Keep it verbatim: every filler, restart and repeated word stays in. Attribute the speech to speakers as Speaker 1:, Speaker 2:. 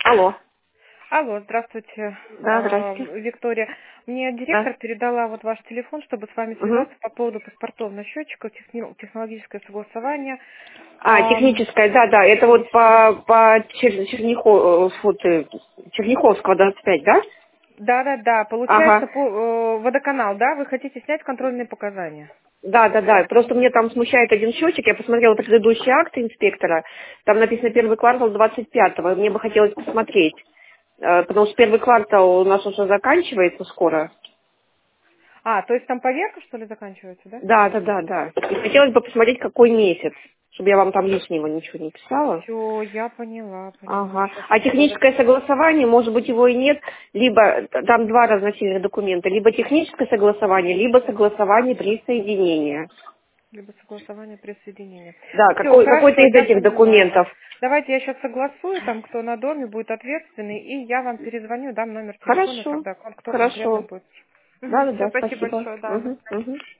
Speaker 1: Алло.
Speaker 2: Алло, здравствуйте,
Speaker 1: Да,
Speaker 2: а,
Speaker 1: здравствуйте.
Speaker 2: Виктория. Мне
Speaker 1: Да.
Speaker 2: директор передала вот ваш телефон, чтобы с вами
Speaker 1: Угу.
Speaker 2: связаться по поводу паспортов на счетчиков, техни- технологическое согласование.
Speaker 1: А,
Speaker 2: Ам,
Speaker 1: техническая, да, да. Это вот
Speaker 2: техническое.
Speaker 1: по, по Чер- Черняхо- э, вот, э, Черняховского двадцать пять, да?
Speaker 2: Да, да, да. Получается,
Speaker 1: Ага.
Speaker 2: по, э, водоканал, да? Вы хотите снять контрольные показания?
Speaker 1: Да, да, да. Просто мне там смущает один счетчик. Я посмотрела предыдущие акты инспектора. Там написано первый квартал двадцать пятого. Мне бы хотелось посмотреть. Э, Потому что первый квартал у нас уже заканчивается скоро.
Speaker 2: А, то есть там поверка, что ли, заканчивается, да?
Speaker 1: Да, да, да, да. И хотелось бы посмотреть, какой месяц, чтобы я вам там лишнего ничего не писала.
Speaker 2: Все, я поняла, поняла.
Speaker 1: Ага.
Speaker 2: Сейчас
Speaker 1: А
Speaker 2: секунду.
Speaker 1: техническое согласование, может быть, его и нет, либо там два разносильных документа, либо техническое согласование, либо согласование присоединения.
Speaker 2: Либо согласование присоединения.
Speaker 1: Да,
Speaker 2: Все,
Speaker 1: какой, какой-то
Speaker 2: хорошо,
Speaker 1: из
Speaker 2: я
Speaker 1: этих
Speaker 2: поняла.
Speaker 1: документов.
Speaker 2: Давайте я сейчас согласую, там, кто на доме будет ответственный, и я вам перезвоню, дам номер телефона,
Speaker 1: Хорошо,
Speaker 2: тогда он кто конкретно
Speaker 1: хорошо.
Speaker 2: будет.
Speaker 1: Да, да,
Speaker 2: Все,
Speaker 1: да,
Speaker 2: спасибо
Speaker 1: спасибо.
Speaker 2: большое, да, до
Speaker 1: Угу,
Speaker 2: свидания.
Speaker 1: угу.